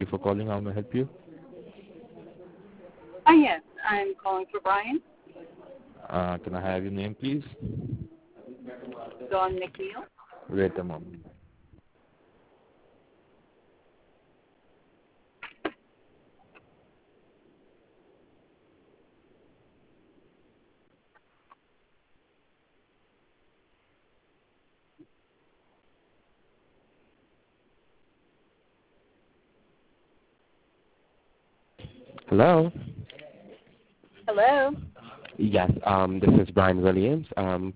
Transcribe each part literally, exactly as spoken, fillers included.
you for calling. How may I help you? Oh, yes. I'm calling for Brian. Uh, can I have your name, please? Dawn McNeil. Wait a moment. Hello? Hello. Yes, um, this is Brian Williams. Um,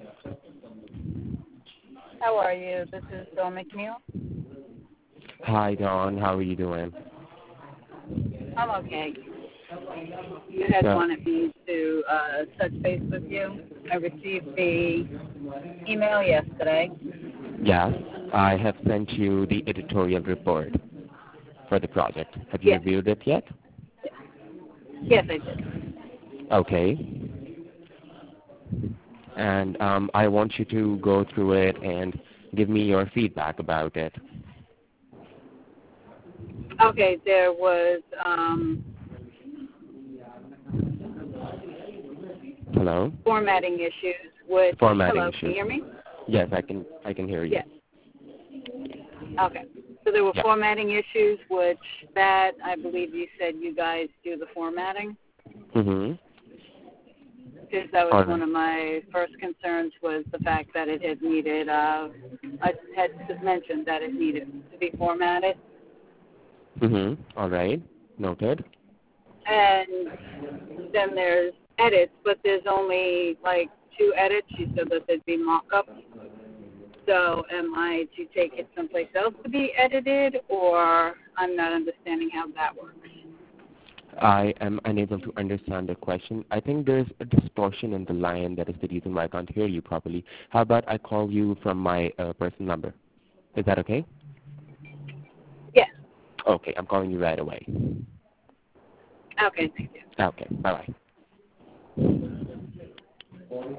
How are you? This is Dawn McNeil. hi, Dawn. How are you doing? I'm okay. You had So, wanted me to uh, touch base with you. I received the email yesterday. yes, I have sent you the editorial report for the project. Have you Yes. reviewed it yet? Yes, I did. Okay. And um, I want you to go through it and give me your feedback about it. Okay, there was, um, Hello? formatting issues, which, Formatting hello, can you issues. hear me? Yes, I can. I can hear you. Yes. Okay. So there were Yeah. formatting issues, which that, I believe you said you guys do the formatting. Mhm. Because that was All one right. of my first concerns was the fact that it had needed, uh, I had mentioned that it needed to be formatted. Mhm. All right. Noted. And then there's edits, but there's only like two edits. You said that there'd be mock-ups. So am I to take it someplace else to be edited, or I'm not understanding how that works? I am unable to understand the question. I think there's a distortion in the line. That is the reason why I can't hear you properly. How about I call you from my uh, personal number? Is that okay? Yes. Okay, I'm calling you right away. Okay, thank you. Okay, bye-bye.